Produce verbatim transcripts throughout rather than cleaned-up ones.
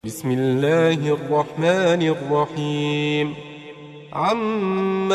بسم الله الرحمن الرحيم. عم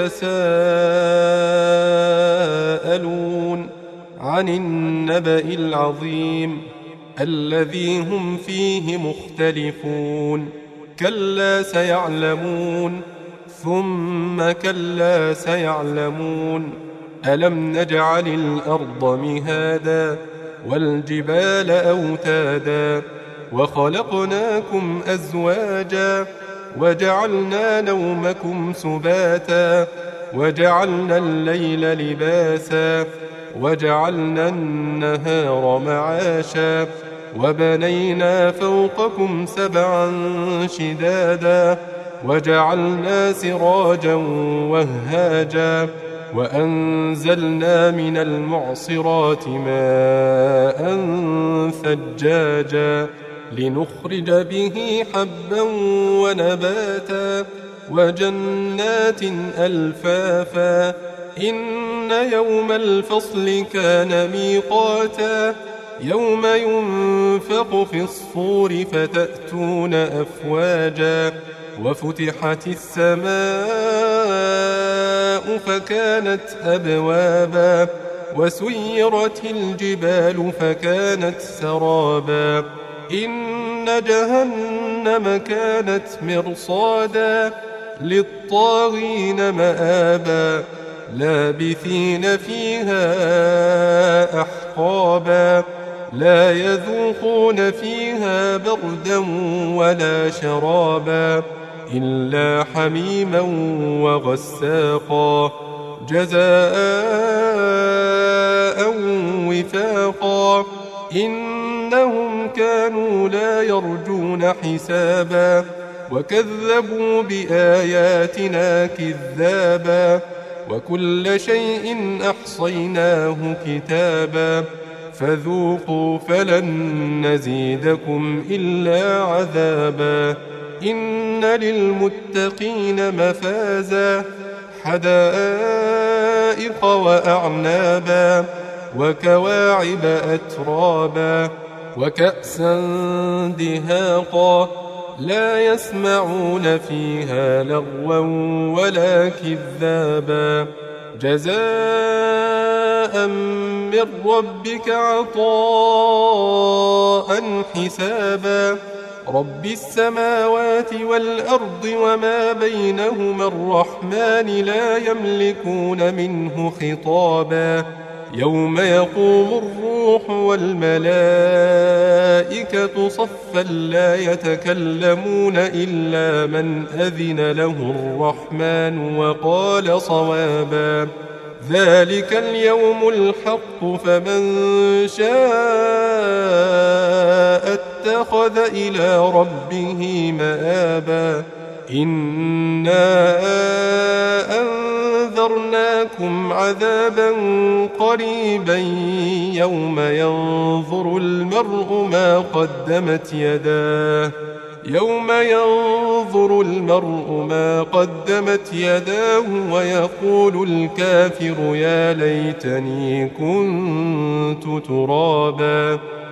يتساءلون عن النبأ العظيم الذي هم فيه مختلفون. كلا سيعلمون ثم كلا سيعلمون. ألم نجعل الأرض مهادا والجبال أوتادا وخلقناكم أزواجا وجعلنا نومكم سباتا وجعلنا الليل لباسا وجعلنا النهار معاشا وبنينا فوقكم سبعا شدادا وجعلنا سراجا وهاجا وأنزلنا من المعصرات ماء ثجاجا لنخرج به حبا ونباتا وجنات ألفافا. إن يوم الفصل كان ميقاتا يوم ينفق في الصور فتأتون أفواجا وفتحت السماء فكانت أبوابا وسيرت الجبال فكانت سرابا. إن جهنم كانت مرصادا للطاغين مآبا لابثين فيها أحقابا لا يذوقون فيها بردا ولا شرابا إلا حميما وغساقا جزاء وفاقا. إنهم كانوا لا يرجون حسابا وكذبوا بآياتنا كذابا وكل شيء أحصيناه كتابا فذوقوا فلن نزيدكم إلا عذابا. إن للمتقين مفازا حدائق وأعنابا وكواعب أترابا وكأسا دهاقا لا يسمعون فيها لغوا ولا كذابا جزاء من ربك عطاء حسابا. رب السماوات والأرض وما بينهما الرحمن لا يملكون منه خطابا. يوم يقوم الروح والملائكة صفا لا يتكلمون إلا من أذن له الرحمن وقال صوابا. ذلك اليوم الحق فمن شاء اتخذ إلى ربه مآبا. إنا أنذرناكم عذابا قريبا يوم ينظر المرء ما قدمت يداه يوم ينظر المرء ما قدمت يداه ويقول الكافر يا ليتني كنت ترابا.